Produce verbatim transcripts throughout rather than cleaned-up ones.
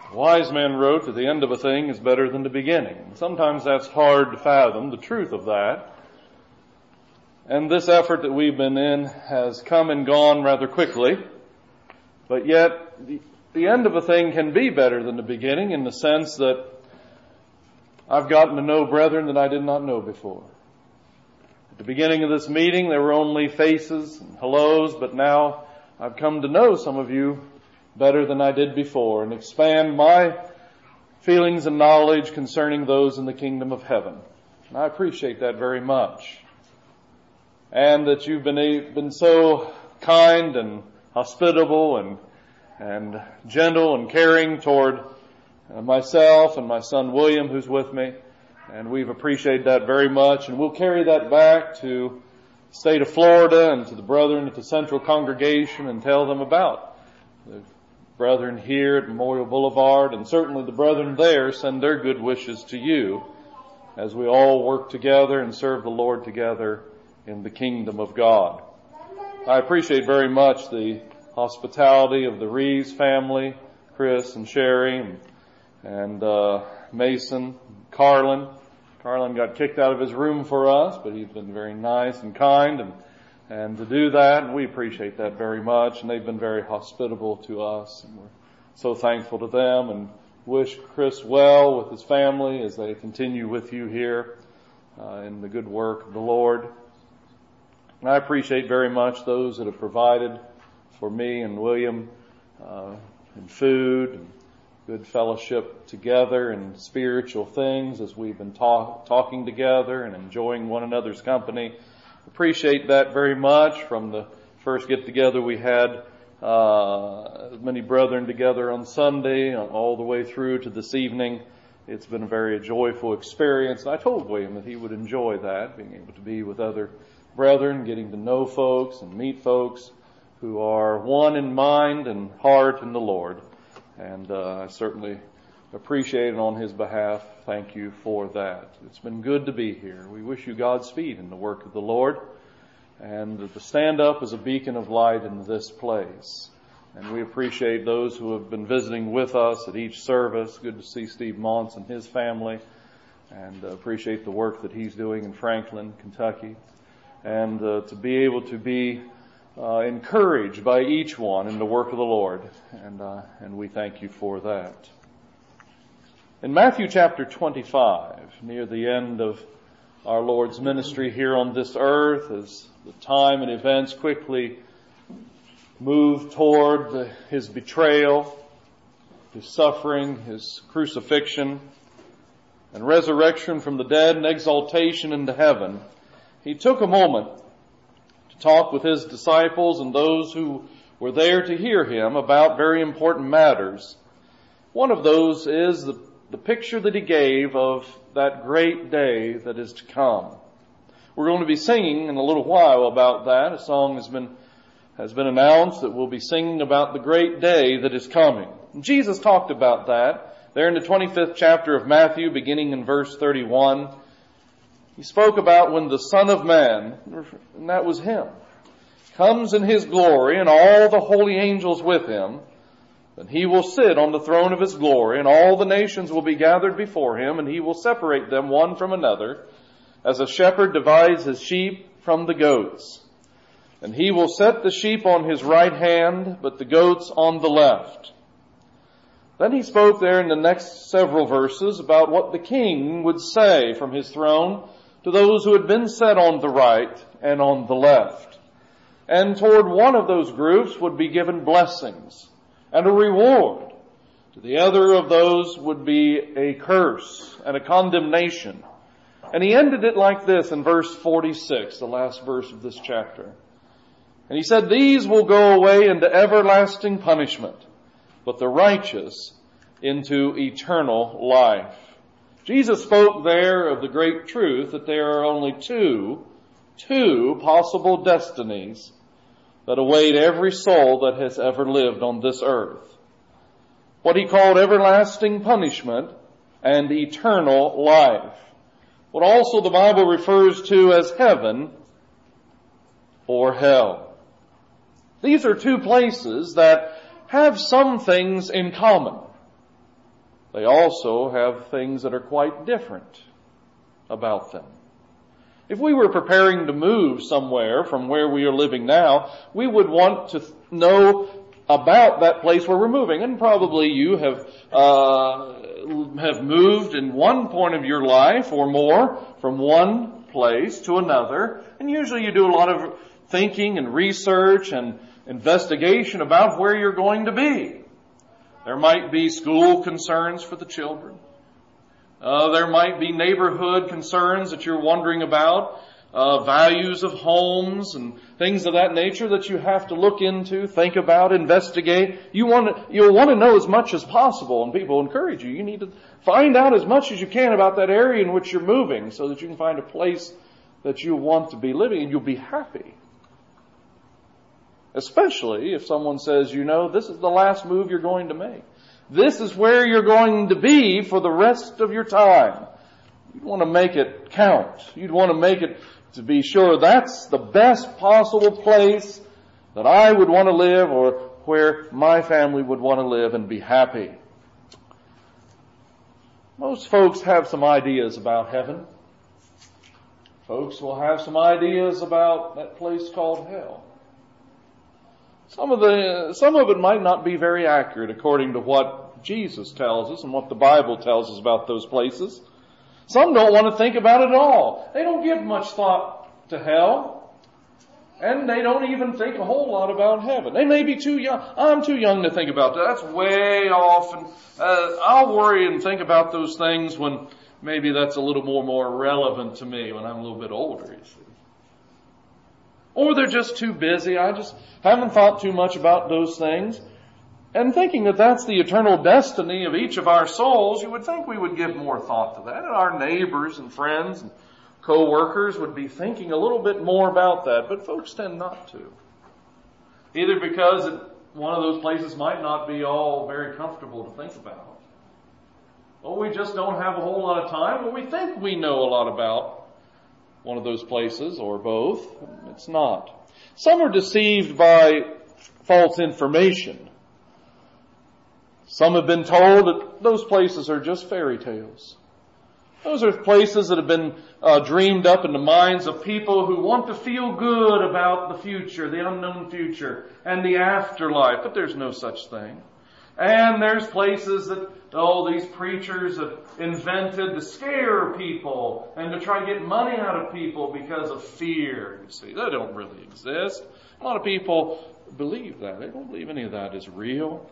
A wise man wrote that the end of a thing is better than the beginning. Sometimes that's hard to fathom, the truth of that. And this effort that we've been in has come and gone rather quickly. But yet, the, the end of a thing can be better than the beginning in the sense that I've gotten to know brethren that I did not know before. At the beginning of this meeting, there were only faces and hellos, but now I've come to know some of you better than I did before and expand my feelings and knowledge concerning those in the kingdom of heaven. And I appreciate that very much. And that you've been, been so kind and hospitable and, and gentle and caring toward uh, myself and my son William, who's with me. And we've appreciated that very much. And we'll carry that back to the state of Florida and to the brethren at the Central Congregation and tell them about the brethren here at Memorial Boulevard, and certainly the brethren there send their good wishes to you as we all work together and serve the Lord together in the kingdom of God. I appreciate very much the hospitality of the Reeves family, Chris and Sherry and, and uh, Mason, Carlin. Carlin got kicked out of his room for us, but he's been very nice and kind and And to do that, and we appreciate that very much, and they've been very hospitable to us, and we're so thankful to them, and wish Chris well with his family as they continue with you here uh, in the good work of the Lord. And I appreciate very much those that have provided for me and William uh, in food and good fellowship together and spiritual things as we've been talk- talking together and enjoying one another's company. Appreciate that very much. From the first get-together we had uh many brethren together on Sunday all the way through to this evening. It's been a very joyful experience. And I told William that he would enjoy that, being able to be with other brethren, getting to know folks and meet folks who are one in mind and heart in the Lord. And uh, I certainly appreciate it on his behalf. Thank you for that. It's been good to be here. We wish you Godspeed in the work of the Lord, and to stand up as a beacon of light in this place. And we appreciate those who have been visiting with us at each service. Good to see Steve Montz and his family, and uh, appreciate the work that he's doing in Franklin, Kentucky, and uh, to be able to be uh, encouraged by each one in the work of the Lord. And uh, and we thank you for that. In Matthew chapter twenty-five, near the end of our Lord's ministry here on this earth, as the time and events quickly move toward the, his betrayal, his suffering, his crucifixion, and resurrection from the dead and exaltation into heaven, he took a moment to talk with his disciples and those who were there to hear him about very important matters. One of those is the The picture that he gave of that great day that is to come. We're going to be singing in a little while about that. A song has been has been announced that we'll be singing about the great day that is coming. And Jesus talked about that there in the twenty-fifth chapter of Matthew, beginning in verse thirty-one. He spoke about when the Son of Man, and that was him, comes in his glory and all the holy angels with him. And he will sit on the throne of his glory, and all the nations will be gathered before him, and he will separate them one from another, as a shepherd divides his sheep from the goats. And he will set the sheep on his right hand, but the goats on the left. Then he spoke there in the next several verses about what the king would say from his throne to those who had been set on the right and on the left. And toward one of those groups would be given blessings and a reward. To the other of those would be a curse and a condemnation. And he ended it like this in verse forty-six, the last verse of this chapter. And he said, "These will go away into everlasting punishment, but the righteous into eternal life." Jesus spoke there of the great truth that there are only two, two possible destinies that await every soul that has ever lived on this earth. What he called everlasting punishment and eternal life. What also the Bible refers to as heaven or hell. These are two places that have some things in common. they also have things that are quite different about them. If we were preparing to move somewhere from where we are living now, we would want to know about that place where we're moving. And probably you have uh, have moved in one point of your life or more from one place to another. And usually you do a lot of thinking and research and investigation about where you're going to be. There might be school concerns for the children. Uh, there might be neighborhood concerns that you're wondering about, uh, values of homes and things of that nature that you have to look into, think about, investigate. You want to, you'll want to know as much as possible, and people encourage you. You need to find out as much as you can about that area in which you're moving so that you can find a place that you want to be living and you'll be happy. Especially if someone says, you know, this is the last move you're going to make. This is where you're going to be for the rest of your time. You'd want to make it count. You'd want to make it to be sure that's the best possible place that I would want to live or where my family would want to live and be happy. Most folks have some ideas about heaven. Folks will have some ideas about that place called hell. Some of the, some of it might not be very accurate according to what Jesus tells us and what the Bible tells us about those places. Some don't want to think about it at all. They don't give much thought to hell. And they don't even think a whole lot about heaven. They may be too young. I'm too young to think about that. That's way off. And uh, I'll worry and think about those things when maybe that's a little more, more relevant to me when I'm a little bit older, you see. Or they're just too busy. I just haven't thought too much about those things. And thinking that that's the eternal destiny of each of our souls, you would think we would give more thought to that. And our neighbors and friends and co-workers would be thinking a little bit more about that. But folks tend not to. Either because it, one of those places might not be all very comfortable to think about. Or we just don't have a whole lot of time. Or we think we know a lot about one of those places, or both. It's not. Some are deceived by false information. Some have been told that those places are just fairy tales. Those are places that have been uh, dreamed up in the minds of people who want to feel good about the future, the unknown future, and the afterlife. But there's no such thing. And there's places that, oh, these preachers have invented to scare people and to try to get money out of people because of fear. You see, they don't really exist. A lot of people believe that. They don't believe any of that is real.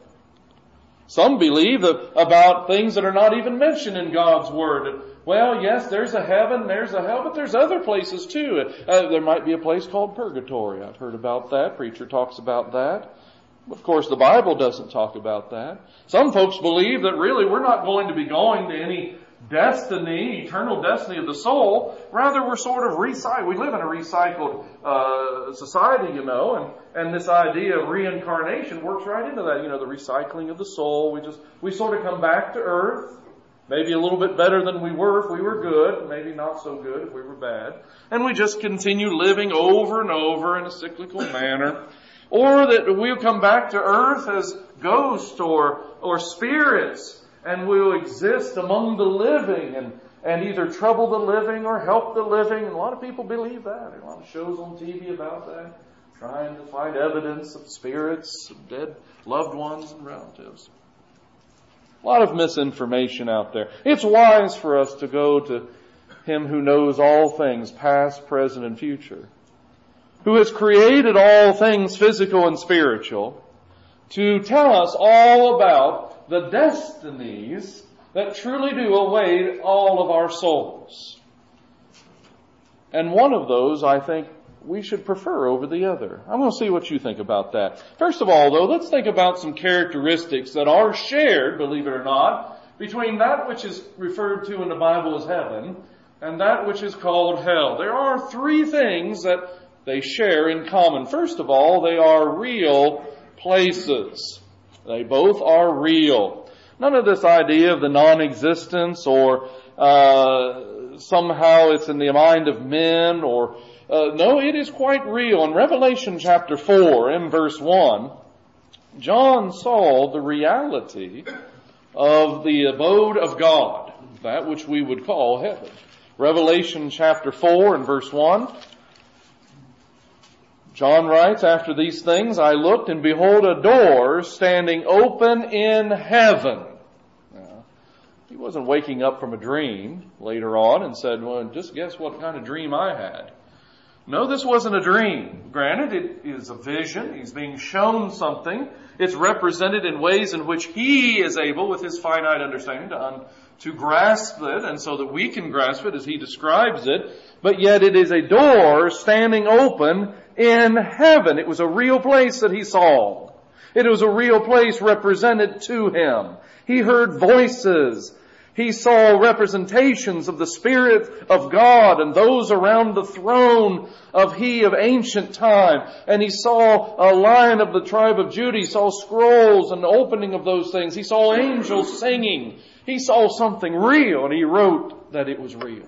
Some believe that about things that are not even mentioned in God's Word. Well, yes, there's a heaven, there's a hell, but there's other places too. Uh, there might be a place called purgatory. I've heard about that. Preacher talks about that. Of course, the Bible doesn't talk about that. Some folks believe that really we're not going to be going to any destiny, eternal destiny of the soul. Rather, we're sort of recycled. We live in a recycled uh, society, you know, and, and this idea of reincarnation works right into that. You know, the recycling of the soul. We just, we sort of come back to earth, maybe a little bit better than we were if we were good, maybe not so good if we were bad. And we just continue living over and over in a cyclical manner. Or that we'll come back to earth as ghosts or, or spirits, and we'll exist among the living and, and either trouble the living or help the living. And a lot of people believe that. There are a lot of shows on T V about that, trying to find evidence of spirits, of dead loved ones and relatives. A lot of misinformation out there. It's wise for us to go to Him who knows all things, past, present, and future, who has created all things physical and spiritual, to tell us all about the destinies that truly do await all of our souls. And one of those, I think, we should prefer over the other. I'm going to see what you think about that. First of all, though, let's think about some characteristics that are shared, believe it or not, between that which is referred to in the Bible as heaven and that which is called hell. There are three things that they share in common. First of all, they are real places. They both are real. None of this idea of the non-existence or uh, somehow it's in the mind of men or uh, no, it is quite real. In Revelation chapter four, in verse one, John saw the reality of the abode of God, that which we would call heaven. Revelation chapter four and verse one. John writes, "After these things I looked, and behold a door standing open in heaven." Now, he wasn't waking up from a dream later on and said, "Well, just guess what kind of dream I had." No, this wasn't a dream. Granted, it is a vision. He's being shown something. It's represented in ways in which he is able, with his finite understanding, to, un- to grasp it, and so that we can grasp it as he describes it. But yet it is a door standing open in heaven. It was a real place that he saw. It was a real place represented to him. He heard voices. He saw representations of the Spirit of God and those around the throne of He of ancient time. And he saw a Lion of the tribe of Judah. He saw scrolls and the opening of those things. He saw angels singing. He saw something real, and he wrote that it was real.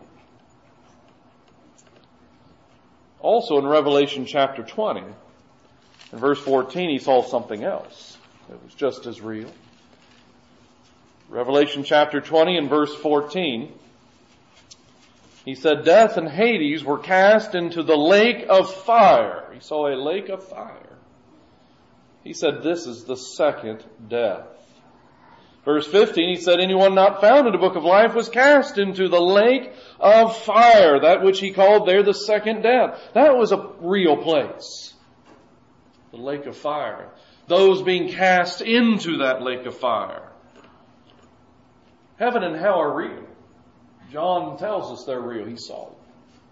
Also in Revelation chapter twenty, in verse fourteen, he saw something else that was just as real. Revelation chapter twenty and verse fourteen, he said, "Death and Hades were cast into the lake of fire." He saw a lake of fire. He said, "This is the second death." Verse fifteen, he said, "Anyone not found in the book of life was cast into the lake of fire," that which he called there the second death. That was a real place. The lake of fire. Those being cast into that lake of fire. Heaven and hell are real. John tells us they're real. He saw them.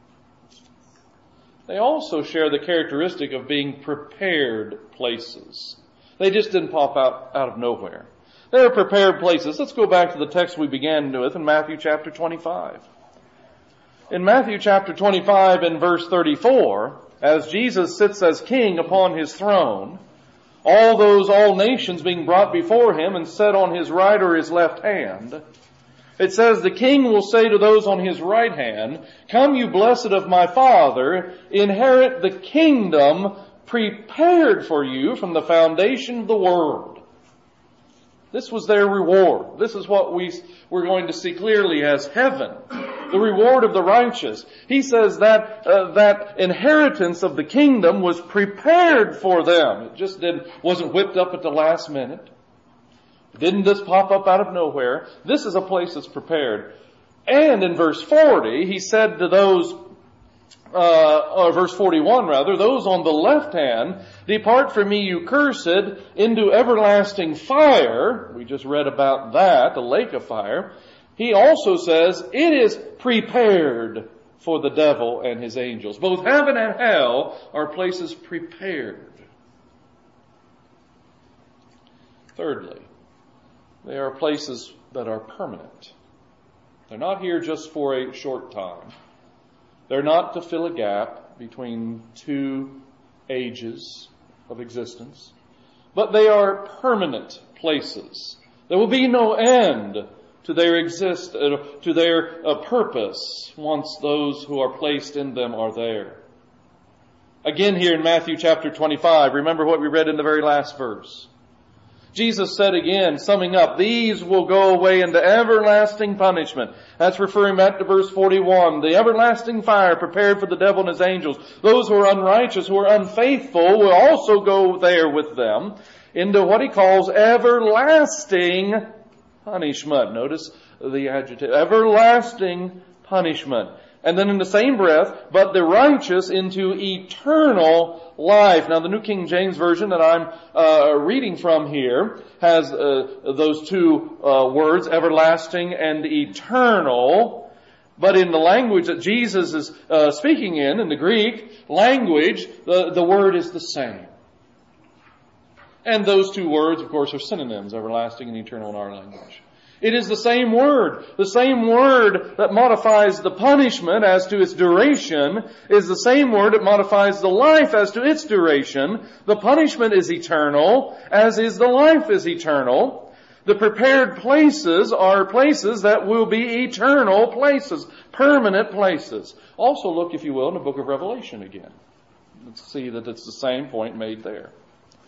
They also share the characteristic of being prepared places. They just didn't pop out, out of nowhere. They were prepared places. Let's go back to the text we began with in Matthew chapter twenty-five. In Matthew chapter twenty-five and verse thirty-four, as Jesus sits as king upon his throne, all those, all nations being brought before him and set on his right or his left hand, it says, "The king will say to those on his right hand, 'Come, you blessed of my Father, inherit the kingdom prepared for you from the foundation of the world.'" This was their reward. This is what we, we're going to see clearly as heaven. The reward of the righteous. He says that, uh, that inheritance of the kingdom was prepared for them. It just didn't, wasn't whipped up at the last minute. It didn't just pop up out of nowhere. This is a place that's prepared. And in verse forty, he said to those, uh, or verse forty-one rather, "Those on the left hand, depart from me, you cursed, into everlasting fire." We just read about that, the lake of fire. He also says, "It is prepared for the devil and his angels." Both heaven and hell are places prepared. Thirdly, they are places that are permanent. They're not here just for a short time. They're not to fill a gap between two ages of existence. But they are permanent places. There will be no end to their exist, uh, to their uh, purpose once those who are placed in them are there. Again here in Matthew chapter twenty-five, remember what we read in the very last verse. Jesus said again, summing up, "These will go away into everlasting punishment." That's referring back to verse forty-one. The everlasting fire prepared for the devil and his angels. Those who are unrighteous, who are unfaithful, will also go there with them into what he calls everlasting punishment. Notice the adjective, everlasting punishment. And then in the same breath, "but the righteous into eternal life." Now the New King James Version that I'm uh, reading from here has uh, those two uh, words, everlasting and eternal. But in the language that Jesus is uh, speaking in, in the Greek language, the, the word is the same. And those two words, of course, are synonyms, everlasting and eternal in our language. It is the same word. The same word that modifies the punishment as to its duration is the same word that modifies the life as to its duration. The punishment is eternal, as is the life is eternal. The prepared places are places that will be eternal places, permanent places. Also look, if you will, in the book of Revelation again. Let's see that it's the same point made there.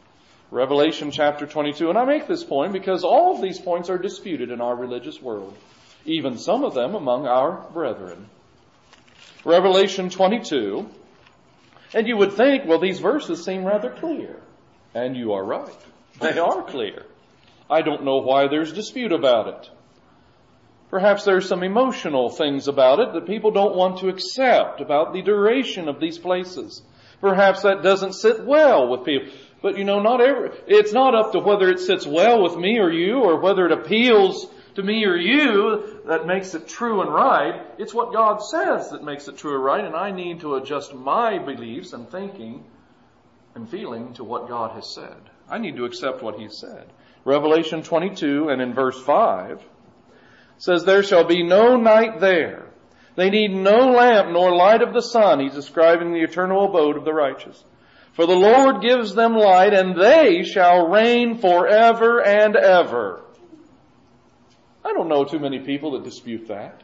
Revelation chapter twenty-two. And I make this point because all of these points are disputed in our religious world, even some of them among our brethren. Revelation twenty-two. And you would think, well, these verses seem rather clear. And you are right. They are clear. I don't know why there's dispute about it. Perhaps there's some emotional things about it that people don't want to accept about the duration of these places. Perhaps that doesn't sit well with people. But you know, not every, it's not up to whether it sits well with me or you, or whether it appeals to me or you that makes it true and right. It's what God says that makes it true and right, and I need to adjust my beliefs and thinking and feeling to what God has said. I need to accept what He said. Revelation twenty-two and in verse five says, there shall be no night there. They need no lamp nor light of the sun. He's describing the eternal abode of the righteous. For the Lord gives them light, and they shall reign forever and ever. I don't know too many people that dispute that.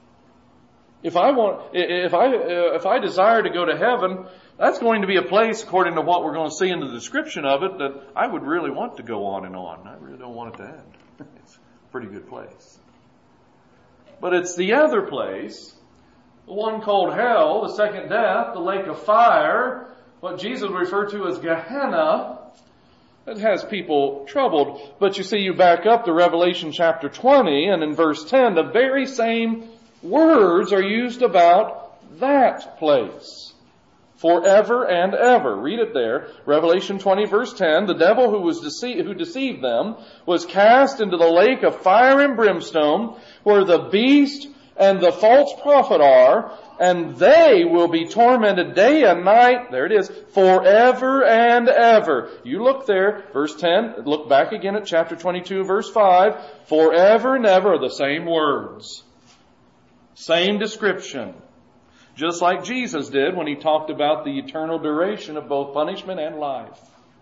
If I want, if I, if I desire to go to heaven, that's going to be a place, according to what we're going to see in the description of it, that I would really want to go on and on. I really don't want it to end. It's a pretty good place. But it's the other place, the one called hell, the second death, the lake of fire, what Jesus referred to as Gehenna, that has people troubled. But you see, you back up to Revelation chapter twenty, and in verse ten, the very same words are used about that place. Forever and ever. Read it there. Revelation twenty verse ten. The devil who was dece- who deceived them was cast into the lake of fire and brimstone, where the beast and the false prophet are, and they will be tormented day and night. There it is. Forever and ever. You look there. Verse ten. Look back again at chapter twenty-two verse five. Forever and ever are the same words. Same description. Just like Jesus did when He talked about the eternal duration of both punishment and life.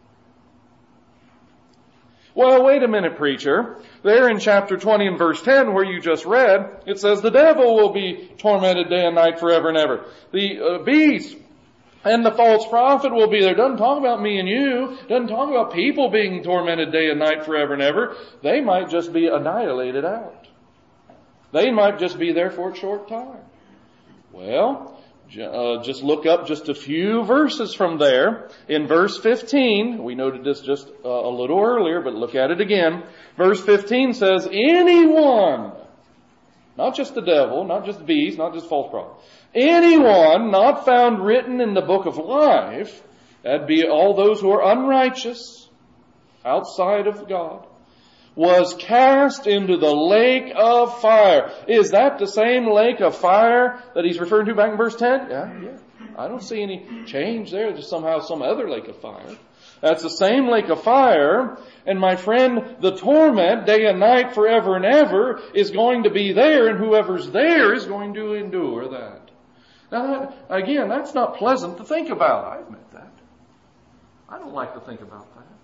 Well, wait a minute, preacher. There in chapter twenty and verse ten where you just read, it says the devil will be tormented day and night forever and ever. The uh, beast and the false prophet will be there. Doesn't talk about me and you. Doesn't talk about people being tormented day and night forever and ever. They might just be annihilated out. They might just be there for a short time. Well, uh, just look up just a few verses from there. In verse fifteen, we noted this just uh, a little earlier, but look at it again. Verse fifteen says, anyone, not just the devil, not just the beast, not just false prophet, anyone not found written in the book of life, that'd be all those who are unrighteous, outside of God, was cast into the lake of fire. Is that the same lake of fire that he's referring to back in verse ten? Yeah, yeah. I don't see any change there. Just somehow some other lake of fire. That's the same lake of fire. And my friend, the torment day and night forever and ever is going to be there, and whoever's there is going to endure that. Now, that, again, that's not pleasant to think about. I admit that. I don't like to think about that.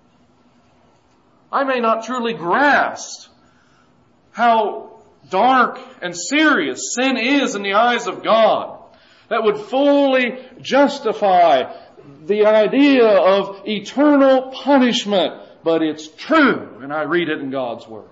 I may not truly grasp how dark and serious sin is in the eyes of God that would fully justify the idea of eternal punishment, but it's true, and I read it in God's Word.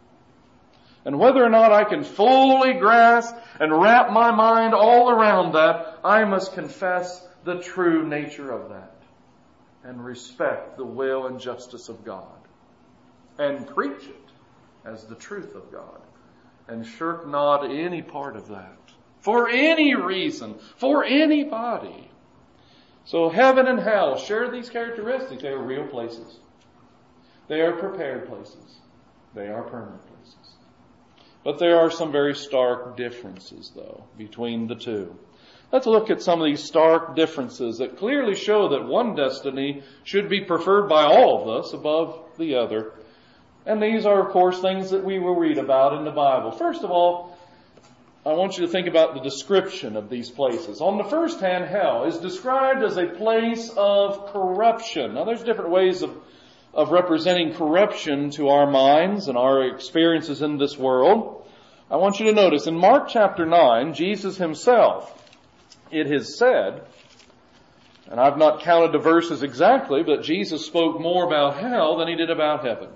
And whether or not I can fully grasp and wrap my mind all around that, I must confess the true nature of that and respect the will and justice of God. And preach it as the truth of God. And shirk not any part of that. For any reason. For anybody. So heaven and hell share these characteristics. They are real places. They are prepared places. They are permanent places. But there are some very stark differences, though, between the two. Let's look at some of these stark differences that clearly show that one destiny should be preferred by all of us above the other. And these are, of course, things that we will read about in the Bible. First of all, I want you to think about the description of these places. On the first hand, hell is described as a place of corruption. Now, there's different ways of, of representing corruption to our minds and our experiences in this world. I want you to notice in Mark chapter nine, Jesus himself, it is said, And I've not counted the verses exactly, but Jesus spoke more about hell than he did about heaven.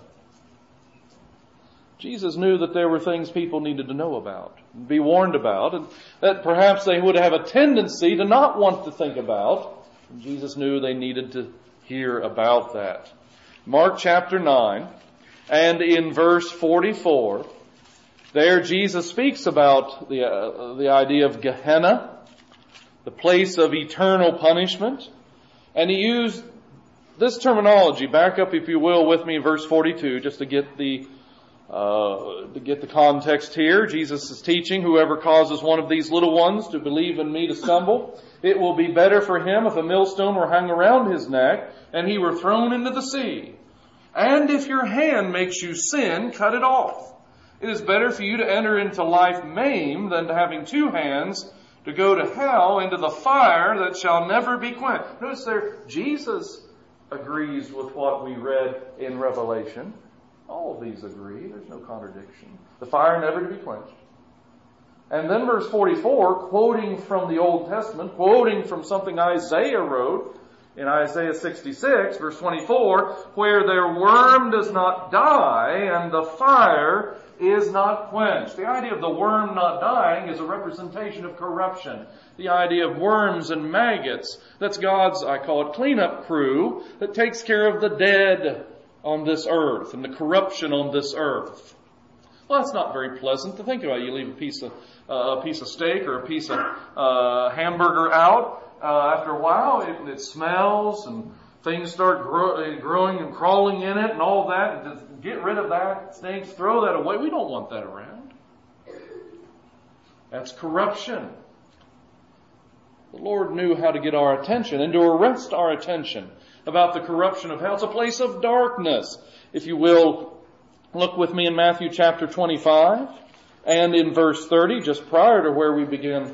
Jesus knew that there were things people needed to know about, and be warned about, and that perhaps they would have a tendency to not want to think about. And Jesus knew they needed to hear about that. Mark chapter nine, and in verse forty-four, there Jesus speaks about the, uh, the idea of Gehenna, the place of eternal punishment. And he used this terminology. Back up, if you will, with me in verse forty-two, just to get the uh, to get the context here. Jesus is teaching, whoever causes one of these little ones to believe in me to stumble, it will be better for him if a millstone were hung around his neck and he were thrown into the sea. And if your hand makes you sin, cut it off. It is better for you to enter into life maimed than to having two hands to go to hell, into the fire that shall never be quenched. Notice there, Jesus agrees with what we read in Revelation. All of these agree. There's no contradiction. The fire never to be quenched. And then verse forty-four, quoting from the Old Testament, quoting from something Isaiah wrote in Isaiah sixty-six, verse twenty-four, where their worm does not die and the fire is not quenched. The idea of the worm not dying is a representation of corruption. The idea of worms and maggots, that's God's, I call it, cleanup crew that takes care of the dead on this earth and the corruption on this earth. Well, that's not very pleasant to think about. You leave a piece of uh, a piece of steak or a piece of uh, hamburger out. Uh, after a while, it, it smells and things start grow, growing and crawling in it and all that. And just get rid of that. Stinks. Throw that away. We don't want that around. That's corruption. The Lord knew how to get our attention and to arrest our attention about the corruption of hell. It's a place of darkness. If you will, look with me in Matthew chapter twenty-five and in verse thirty, just prior to where we began,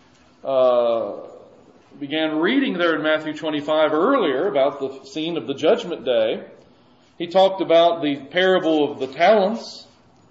uh, began reading there in Matthew twenty-five earlier about the scene of the judgment day. He talked about the parable of the talents,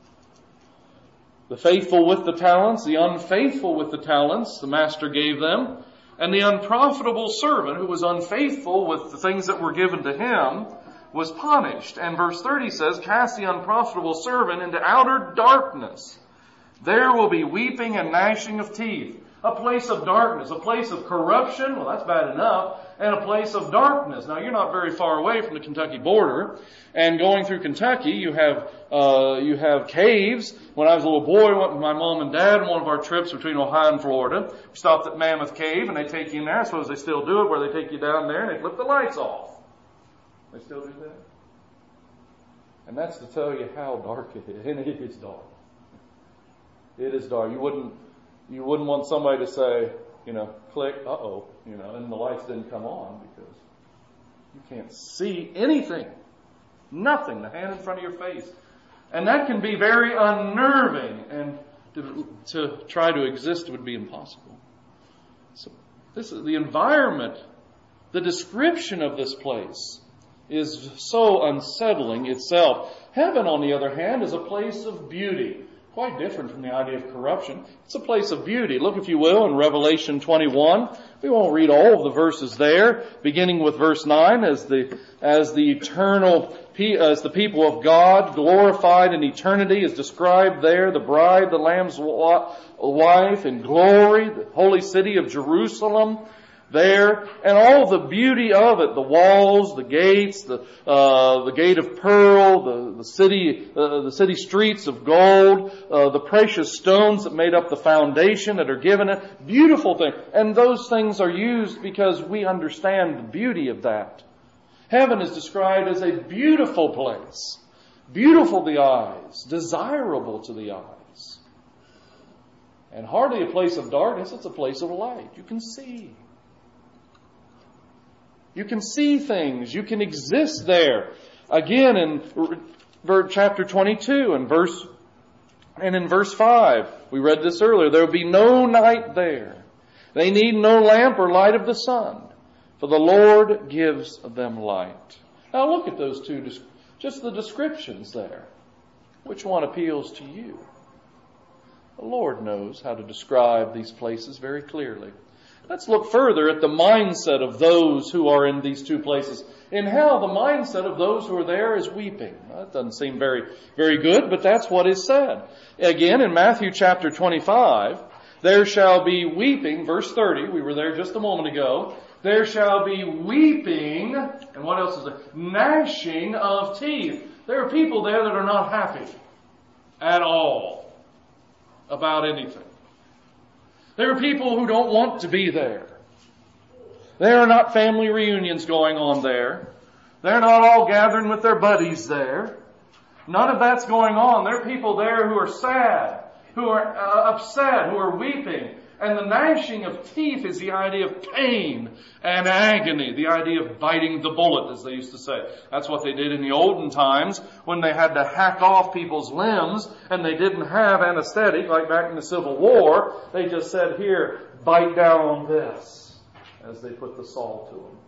the faithful with the talents, the unfaithful with the talents the master gave them, and the unprofitable servant who was unfaithful with the things that were given to him was punished. And verse thirty says, cast the unprofitable servant into outer darkness. There will be weeping and gnashing of teeth. A place of darkness, a place of corruption, well, that's bad enough, and a place of darkness. Now, you're not very far away from the Kentucky border, and going through Kentucky, you have uh you have caves. When I was a little boy, I went with my mom and dad on one of our trips between Ohio and Florida. We stopped at Mammoth Cave, and they take you in there. I suppose they still do it, where they take you down there and they flip the lights off. They still do that? And that's to tell you how dark it is. And it is dark. It is dark. You wouldn't You wouldn't want somebody to say, you know, click, uh-oh, you know, and the lights didn't come on because you can't see anything. Nothing. The hand in front of your face. And that can be very unnerving, and to, to try to exist would be impossible. So this is the environment, the description of this place is so unsettling itself. Heaven, on the other hand, is a place of beauty. Quite different from the idea of corruption. It's a place of beauty. Look, if you will, in Revelation twenty-one. We won't read all of the verses there, beginning with verse nine, as the as the eternal, as the people of God glorified in eternity is described there. The bride, the Lamb's wife, in glory, the holy city of Jerusalem. There, and all the beauty of it, the walls, the gates, the uh, the gate of pearl, the the city uh, the city streets of gold, uh, the precious stones that made up the foundation that are given it, beautiful thing. And those things are used because we understand the beauty of that. Heaven is described as a beautiful place, beautiful to the eyes, desirable to the eyes, and hardly a place of darkness. It's a place of light. You can see. You can see things. You can exist there. Again, in chapter twenty-two and verse, and in verse five, we read this earlier. There will be no night there. They need no lamp or light of the sun, for the Lord gives them light. Now look at those two, just the descriptions there. Which one appeals to you? The Lord knows how to describe these places very clearly. Let's look further at the mindset of those who are in these two places. In hell, the mindset of those who are there is weeping. That doesn't seem very, very good, but that's what is said. Again, in Matthew chapter twenty-five, there shall be weeping, verse thirty, we were there just a moment ago. There shall be weeping, and what else is there? Gnashing of teeth. There are people there that are not happy at all about anything. There are people who don't want to be there. There are not family reunions going on there. They're not all gathering with their buddies there. None of that's going on. There are people there who are sad, who are uh, upset, who are weeping. And the gnashing of teeth is the idea of pain and agony, the idea of biting the bullet, as they used to say. That's what they did in the olden times when they had to hack off people's limbs and they didn't have anesthetic, like back in the Civil War. They just said, here, bite down on this, as they put the saw to them.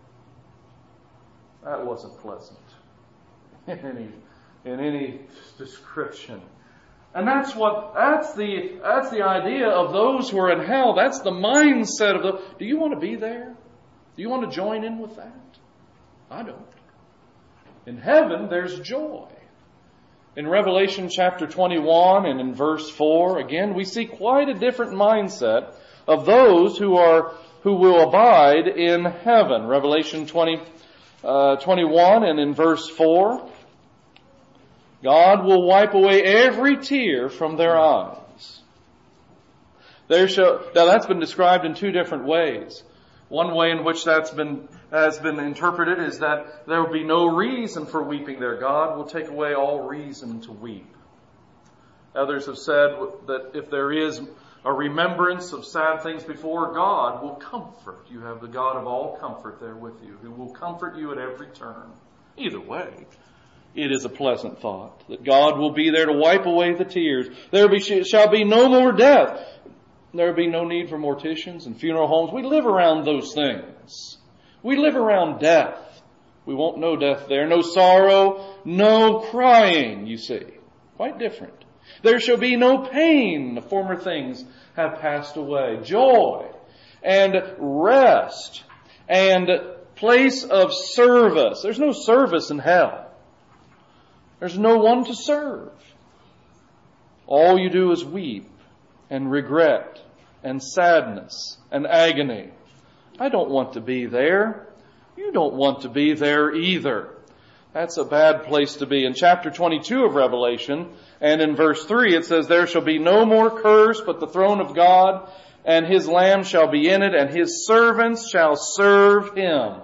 That wasn't pleasant in any, in any description. And that's what, that's the, that's the idea of those who are in hell. That's the mindset of the, do you want to be there? Do you want to join in with that? I don't. In heaven, there's joy. In Revelation chapter twenty-one and in verse four, again, we see quite a different mindset of those who are, who will abide in heaven. Revelation twenty, uh, twenty-one and in verse four, God will wipe away every tear from their eyes. There shall, now that's been described in two different ways. One way in which that's been, has been interpreted is that there will be no reason for weeping there. God will take away all reason to weep. Others have said that if there is a remembrance of sad things before, God will comfort. You have the God of all comfort there with you, who will comfort you at every turn. Either way, it is a pleasant thought that God will be there to wipe away the tears. There be, shall be no more death. There will be no need for morticians and funeral homes. We live around those things. We live around death. We won't know death there. No sorrow, no crying, you see. Quite different. There shall be no pain. The former things have passed away. Joy and rest and place of service. There's no service in hell. There's no one to serve. All you do is weep and regret and sadness and agony. I don't want to be there. You don't want to be there either. That's a bad place to be. In chapter twenty-two of Revelation and in verse three it says, there shall be no more curse, but the throne of God and His Lamb shall be in it, and His servants shall serve Him.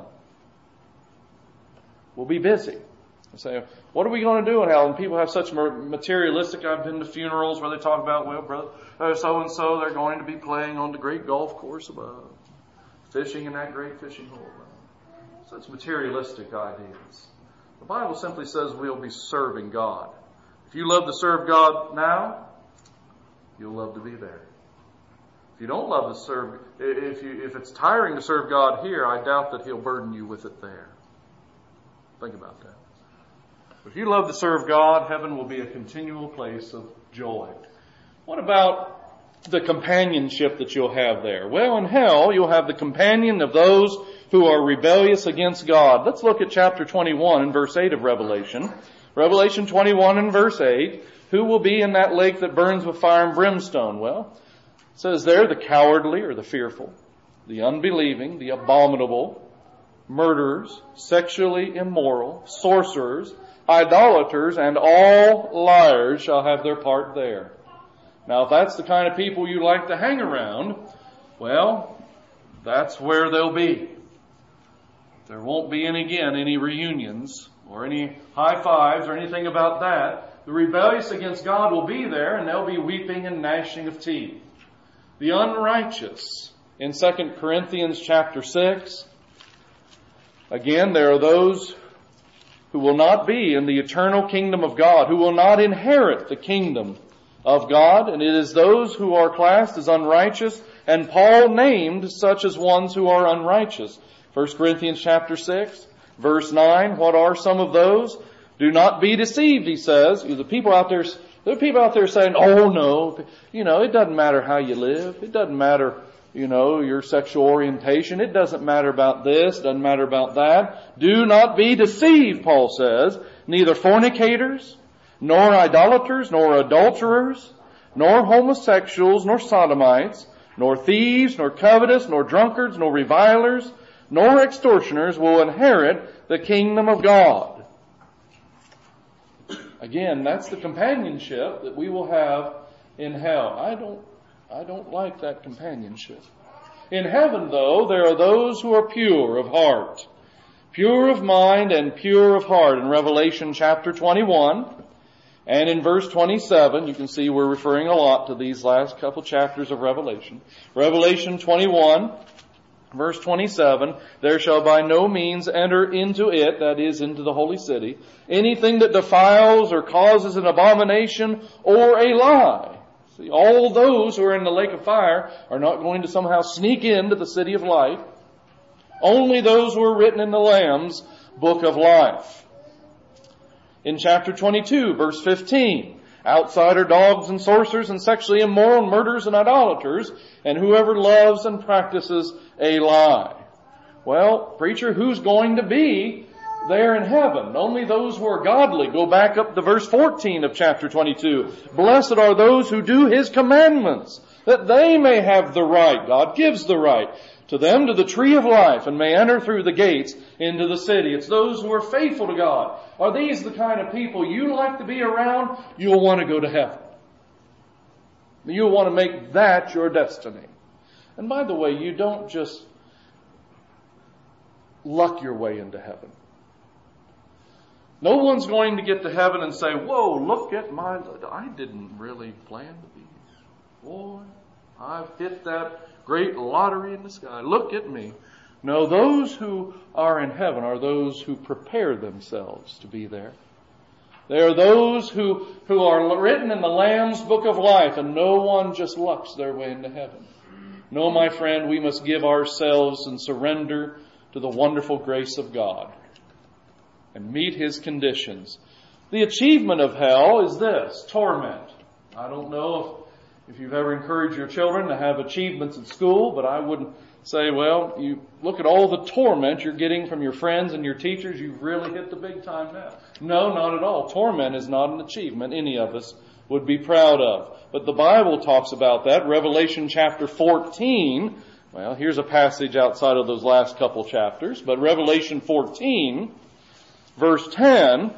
We'll be busy. You say, what are we going to do in hell? And people have such materialistic, I've been to funerals where they talk about, well, brother, uh, so-and-so, they're going to be playing on the great golf course above, fishing in that great fishing hole. Such materialistic ideas. The Bible simply says we'll be serving God. If you love to serve God now, you'll love to be there. If you don't love to serve, if you, if it's tiring to serve God here, I doubt that He'll burden you with it there. Think about that. If you love to serve God, heaven will be a continual place of joy. What about the companionship that you'll have there? Well, in hell, you'll have the companion of those who are rebellious against God. Let's look at chapter twenty-one and verse eight of Revelation. Revelation twenty-one and verse eight. Who will be in that lake that burns with fire and brimstone? Well, it says there, the cowardly or the fearful, the unbelieving, the abominable, murderers, sexually immoral, sorcerers, idolaters, and all liars shall have their part there. Now, if that's the kind of people you like to hang around, well, that's where they'll be. There won't be any, again, any reunions or any high fives or anything about that. The rebellious against God will be there, and there'll be weeping and gnashing of teeth. The unrighteous, in Second Corinthians chapter six, again, there are those who will not be in the eternal kingdom of God, who will not inherit the kingdom of God, and it is those who are classed as unrighteous, and Paul named such as ones who are unrighteous. First Corinthians chapter six, verse nine, what are some of those? Do not be deceived, he says. The people out there, there are people out there saying, oh no, you know, it doesn't matter how you live. It doesn't matter you know, your sexual orientation. It doesn't matter about this, doesn't matter about that. Do not be deceived, Paul says. Neither fornicators, nor idolaters, nor adulterers, nor homosexuals, nor sodomites, nor thieves, nor covetous, nor drunkards, nor revilers, nor extortioners will inherit the kingdom of God. Again, that's the companionship that we will have in hell. I don't, I don't like that companionship. In heaven, though, there are those who are pure of heart, pure of mind and pure of heart. In Revelation chapter twenty-one and in verse twenty-seven, you can see we're referring a lot to these last couple chapters of Revelation. Revelation twenty-one, verse twenty-seven, there shall by no means enter into it, that is, into the holy city, anything that defiles or causes an abomination or a lie. See, all those who are in the lake of fire are not going to somehow sneak into the city of life. Only those who are written in the Lamb's book of life. In chapter twenty-two, verse fifteen, outside are dogs and sorcerers and sexually immoral, murderers and idolaters, and whoever loves and practices a lie. Well, preacher, who's going to be there in heaven? Only those who are godly. Go back up to verse fourteen of chapter twenty-two. Blessed are those who do His commandments, that they may have the right. God gives the right to them to the tree of life and may enter through the gates into the city. It's those who are faithful to God. Are these the kind of people you like to be around? You'll want to go to heaven. You'll want to make that your destiny. And by the way, you don't just luck your way into heaven. No one's going to get to heaven and say, whoa, look at my, I didn't really plan to be here. Boy, I've hit that great lottery in the sky. Look at me. No, those who are in heaven are those who prepare themselves to be there. They are those who, who are written in the Lamb's book of life, and no one just lucks their way into heaven. No, my friend, we must give ourselves and surrender to the wonderful grace of God and meet His conditions. The achievement of hell is this, torment. I don't know if, if you've ever encouraged your children to have achievements at school, but I wouldn't say, well, you look at all the torment you're getting from your friends and your teachers, you've really hit the big time now. No, not at all. Torment is not an achievement any of us would be proud of. But the Bible talks about that. Revelation chapter fourteen, well, here's a passage outside of those last couple chapters, but Revelation fourteen, verse ten,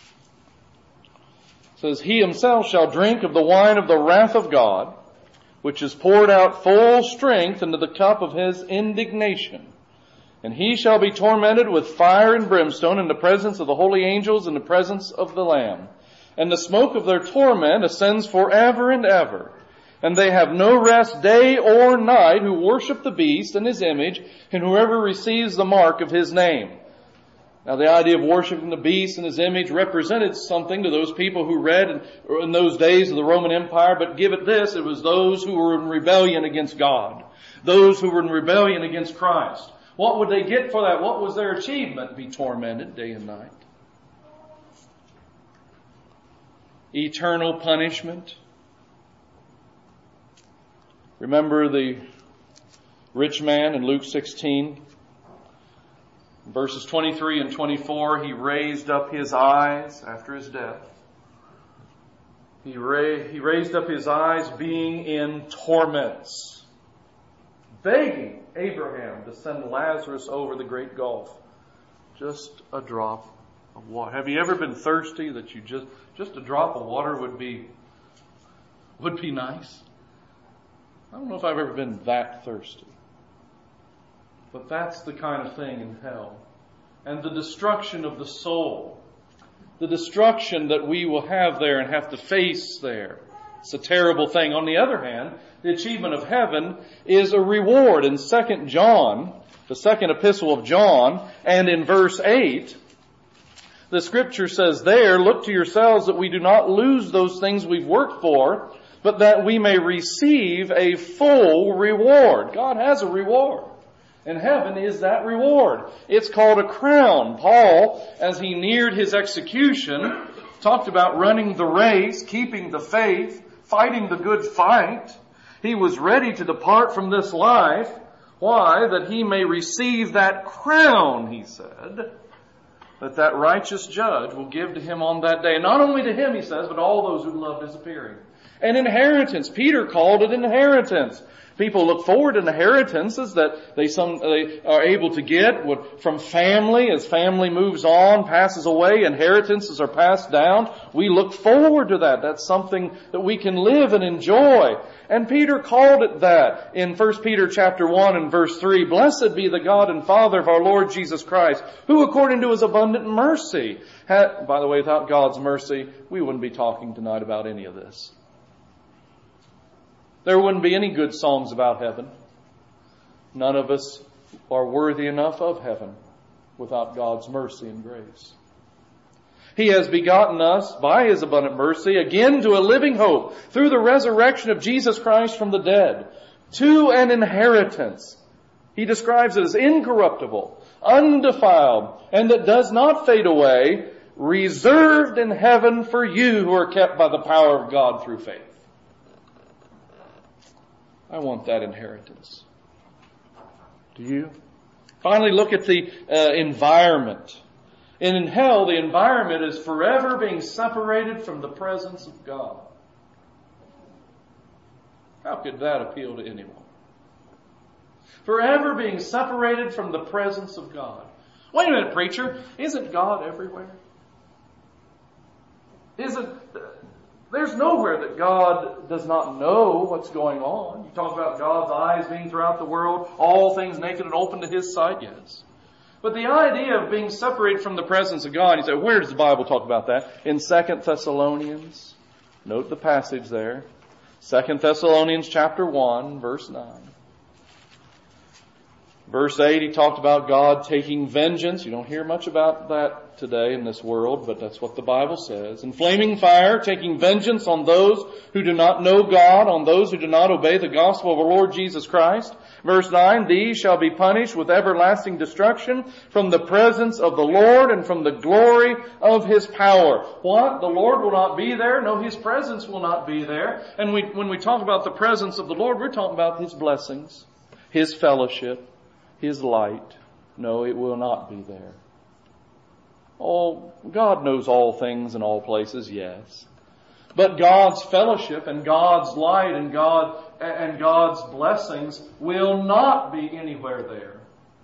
says, He Himself shall drink of the wine of the wrath of God, which is poured out full strength into the cup of His indignation. And He shall be tormented with fire and brimstone in the presence of the holy angels and the presence of the Lamb. And the smoke of their torment ascends forever and ever. And they have no rest day or night who worship the beast and his image, and whoever receives the mark of his name. Now, the idea of worshiping the beast and his image represented something to those people who read in, in those days of the Roman Empire, but give it this, it was those who were in rebellion against God. Those who were in rebellion against Christ. What would they get for that? What was their achievement? Be tormented day and night. Eternal punishment. Remember the rich man in Luke sixteen? Verses twenty-three and twenty-four, he raised up his eyes after his death. He, ra- he raised up his eyes being in torments, begging Abraham to send Lazarus over the great gulf. Just a drop of water. Have you ever been thirsty that you just, just a drop of water would be, would be nice? I don't know if I've ever been that thirsty. But that's the kind of thing in hell. And the destruction of the soul. The destruction that we will have there and have to face there. It's a terrible thing. On the other hand, the achievement of heaven is a reward. In Second John, the second epistle of John, and in verse eight, the scripture says there, look to yourselves that we do not lose those things we've worked for, but that we may receive a full reward. God has a reward. And heaven is that reward. It's called a crown. Paul, as he neared his execution, talked about running the race, keeping the faith, fighting the good fight. He was ready to depart from this life. Why? That he may receive that crown, he said, that that righteous judge will give to him on that day. Not only to him, he says, but all those who loved his appearing. An inheritance. Peter called it inheritance. People look forward to inheritances that they some they are able to get from family. As family moves on, passes away, inheritances are passed down. We look forward to that. That's something that we can live and enjoy. And Peter called it that in First Peter chapter one and verse three. Blessed be the God and Father of our Lord Jesus Christ, who according to His abundant mercy, had, by the way, without God's mercy, we wouldn't be talking tonight about any of this. There wouldn't be any good songs about heaven. None of us are worthy enough of heaven without God's mercy and grace. He has begotten us by His abundant mercy again to a living hope through the resurrection of Jesus Christ from the dead, to an inheritance. He describes it as incorruptible, undefiled, and that does not fade away, reserved in heaven for you who are kept by the power of God through faith. I want that inheritance. Do you? Finally, look at the uh, environment. And in hell, the environment is forever being separated from the presence of God. How could that appeal to anyone? Forever being separated from the presence of God. Wait a minute, preacher. Isn't God everywhere? Isn't... There's nowhere that God does not know what's going on. You talk about God's eyes being throughout the world, all things naked and open to His sight, yes. But the idea of being separated from the presence of God, you say, where does the Bible talk about that? In Second Thessalonians. Note the passage there. Second Thessalonians chapter one, verse nine. Verse eight, he talked about God taking vengeance. You don't hear much about that today in this world, but that's what the Bible says. In flaming fire, taking vengeance on those who do not know God, on those who do not obey the gospel of our Lord Jesus Christ. Verse nine, these shall be punished with everlasting destruction from the presence of the Lord and from the glory of His power. What? The Lord will not be there? No, His presence will not be there. And we, when we talk about the presence of the Lord, we're talking about His blessings, His fellowship, His light. No, it will not be there. Oh, God knows all things in all places, yes. But God's fellowship and God's light and God and God's blessings will not be anywhere there.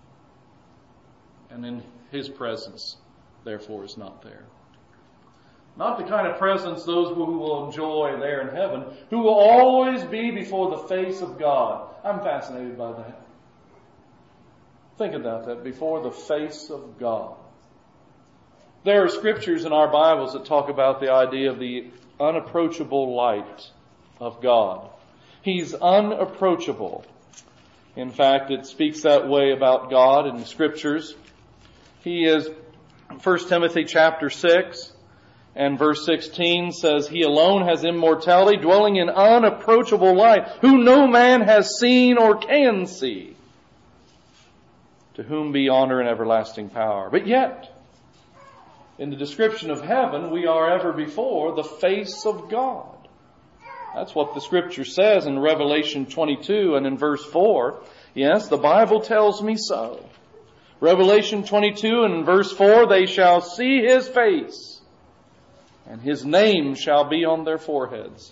And in His presence, therefore, is not there. Not the kind of presence those who will enjoy there in heaven, who will always be before the face of God. I'm fascinated by that. Think about that, before the face of God. There are scriptures in our Bibles that talk about the idea of the unapproachable light of God. He's unapproachable. In fact, it speaks that way about God in the scriptures. He is, First Timothy chapter six and verse sixteen says, He alone has immortality, dwelling in unapproachable light, who no man has seen or can see. To whom be honor and everlasting power. But yet, in the description of heaven, we are ever before the face of God. That's what the Scripture says in Revelation twenty-two and in verse four. Yes, the Bible tells me so. Revelation twenty-two and in verse four, they shall see His face, and His name shall be on their foreheads.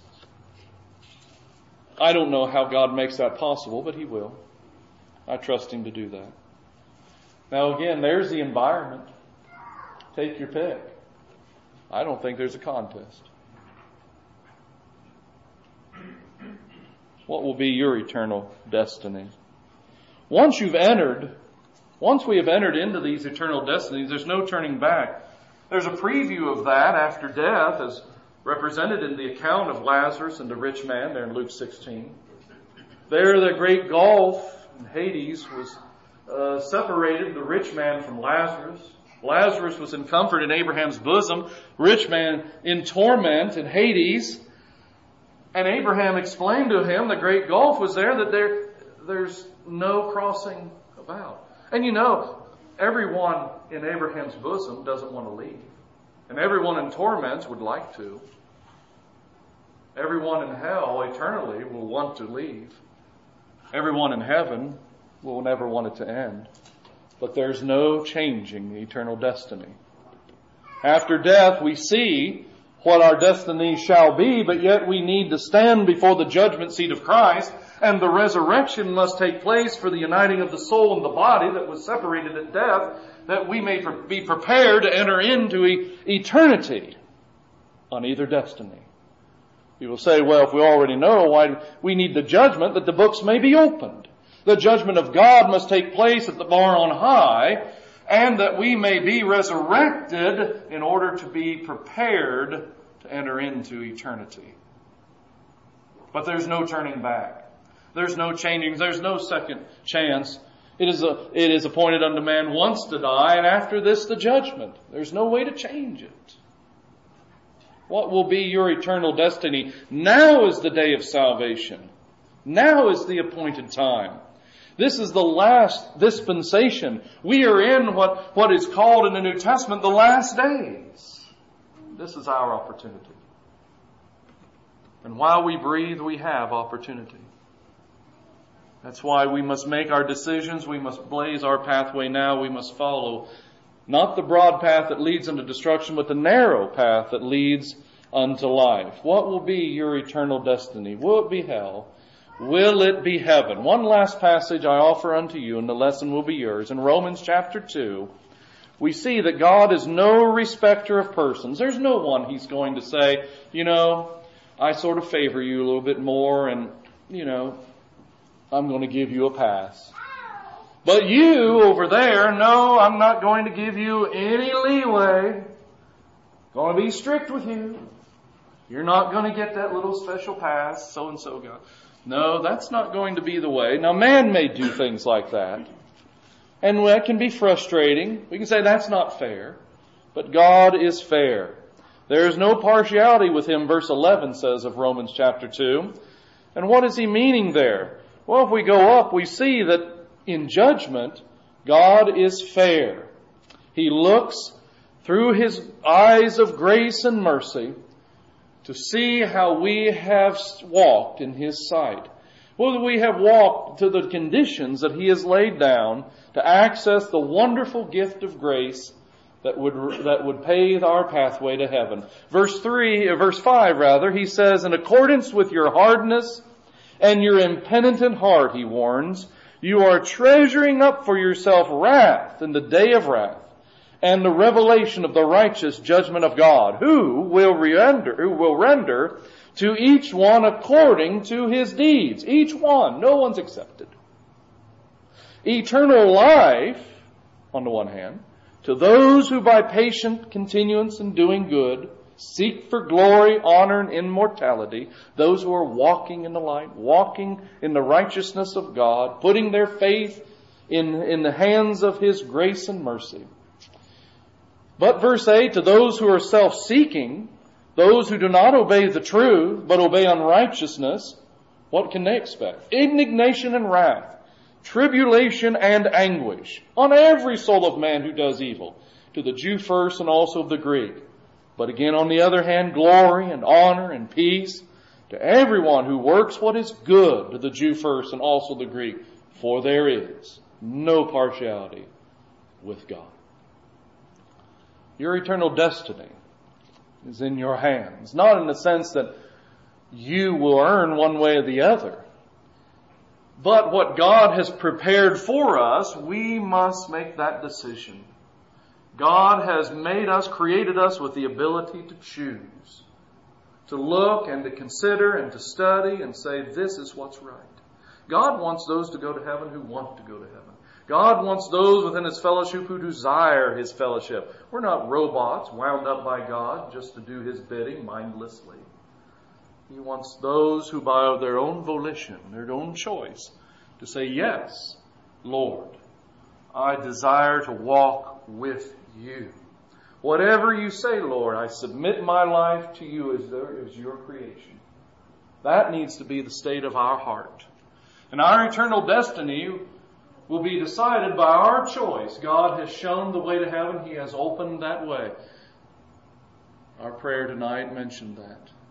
I don't know how God makes that possible, but He will. I trust Him to do that. Now again, there's the environment. Take your pick. I don't think there's a contest. What will be your eternal destiny? Once you've entered, once we have entered into these eternal destinies, there's no turning back. There's a preview of that after death as represented in the account of Lazarus and the rich man there in Luke sixteen. There the great gulf in Hades was uh, separated the rich man from Lazarus. Lazarus was in comfort in Abraham's bosom, rich man in torment in Hades. And Abraham explained to him the great gulf was there, that there there's no crossing about. And you know, everyone in Abraham's bosom doesn't want to leave. And everyone in torments would like to. Everyone in hell eternally will want to leave. Everyone in heaven will never want it to end. But there's no changing the eternal destiny. After death, we see what our destiny shall be, but yet we need to stand before the judgment seat of Christ, and the resurrection must take place for the uniting of the soul and the body that was separated at death, that we may be prepared to enter into eternity on either destiny. You will say, well, if we already know, why we need the judgment that the books may be opened. The judgment of God must take place at the bar on high, and that we may be resurrected in order to be prepared to enter into eternity. But there's no turning back. There's no changing. There's no second chance. It is a, it is appointed unto man once to die, and after this the judgment. There's no way to change it. What will be your eternal destiny? Now is the day of salvation. Now is the appointed time. This is the last dispensation. We are in what, what is called in the New Testament the last days. This is our opportunity. And while we breathe, we have opportunity. That's why we must make our decisions. We must blaze our pathway now. We must follow not the broad path that leads unto destruction, but the narrow path that leads unto life. What will be your eternal destiny? Will it be hell? Will it be heaven? One last passage I offer unto you, and the lesson will be yours. In Romans chapter two, we see that God is no respecter of persons. There's no one He's going to say, you know, I sort of favor you a little bit more, and, you know, I'm going to give you a pass. But you over there, no, I'm not going to give you any leeway. Going to be strict with you. You're not going to get that little special pass, so-and-so got. No, that's not going to be the way. Now, man may do things like that. And that can be frustrating. We can say that's not fair. But God is fair. There is no partiality with Him, verse eleven says of Romans chapter two. And what is He meaning there? Well, if we go up, we see that in judgment, God is fair. He looks through His eyes of grace and mercy to see how we have walked in His sight. Whether we have walked to the conditions that He has laid down to access the wonderful gift of grace that would that would pave our pathway to heaven. Verse three, verse five rather, He says, in accordance with your hardness and your impenitent heart, He warns, you are treasuring up for yourself wrath in the day of wrath, and the revelation of the righteous judgment of God, who will render, who will render to each one according to his deeds. Each one, no one's accepted. Eternal life, on the one hand, to those who by patient continuance in doing good seek for glory, honor, and immortality, those who are walking in the light, walking in the righteousness of God, putting their faith in, in the hands of His grace and mercy. But verse eight, to those who are self-seeking, those who do not obey the truth, but obey unrighteousness, what can they expect? Indignation and wrath, tribulation and anguish on every soul of man who does evil, to the Jew first and also the Greek. But again, on the other hand, glory and honor and peace to everyone who works what is good, to the Jew first and also the Greek. For there is no partiality with God. Your eternal destiny is in your hands. Not in the sense that you will earn one way or the other. But what God has prepared for us, we must make that decision. God has made us, created us with the ability to choose. To look and to consider and to study and say, this is what's right. God wants those to go to heaven who want to go to heaven. God wants those within His fellowship who desire His fellowship. We're not robots wound up by God just to do His bidding mindlessly. He wants those who by their own volition, their own choice, to say, yes, Lord, I desire to walk with You. Whatever You say, Lord, I submit my life to You as, there, as Your creation. That needs to be the state of our heart. And our eternal destiny will be decided by our choice. God has shown the way to heaven. He has opened that way. Our prayer tonight mentioned that.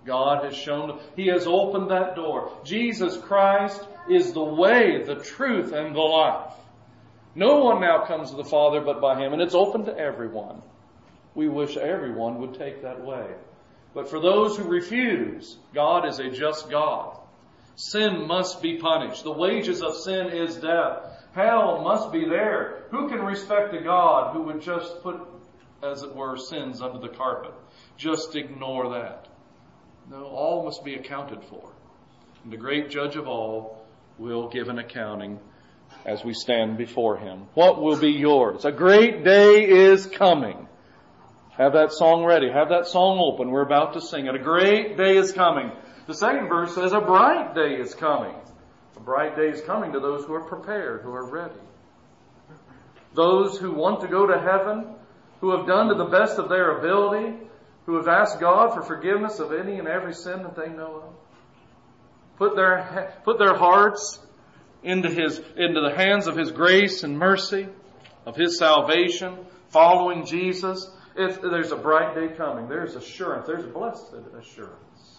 God has shown, He has opened that door. Jesus Christ is the way, the truth, and the life. No one now comes to the Father but by Him, and it's open to everyone. We wish everyone would take that way. But for those who refuse, God is a just God. Sin must be punished. The wages of sin is death. Hell must be there. Who can respect a God who would just put, as it were, sins under the carpet? Just ignore that. No, all must be accounted for. And the great judge of all will give an accounting as we stand before Him. What will be yours? A great day is coming. Have that song ready. Have that song open. We're about to sing it. A great day is coming. The second verse says a bright day is coming. A bright day is coming to those who are prepared, who are ready. Those who want to go to heaven, who have done to the best of their ability, who have asked God for forgiveness of any and every sin that they know of. Put their, put their hearts into His, into the hands of His grace and mercy, of His salvation, following Jesus. If there's a bright day coming, there's assurance, there's blessed assurance.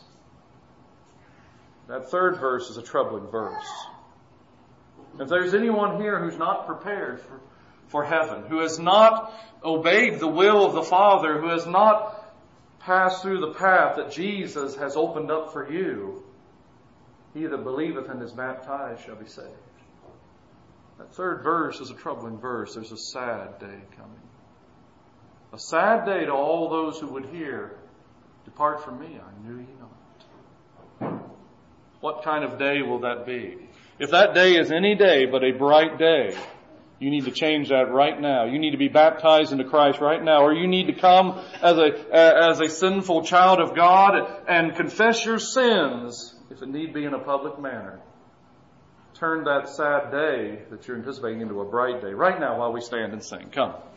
That third verse is a troubling verse. If there's anyone here who's not prepared for, for heaven, who has not obeyed the will of the Father, who has not passed through the path that Jesus has opened up for you, he that believeth and is baptized shall be saved. That third verse is a troubling verse. There's a sad day coming. A sad day to all those who would hear, "Depart from me, I knew ye not." What kind of day will that be? If that day is any day but a bright day, you need to change that right now. You need to be baptized into Christ right now, or you need to come as a as a sinful child of God and confess your sins, if it need be in a public manner. Turn that sad day that you're anticipating into a bright day right now while we stand and sing. Come.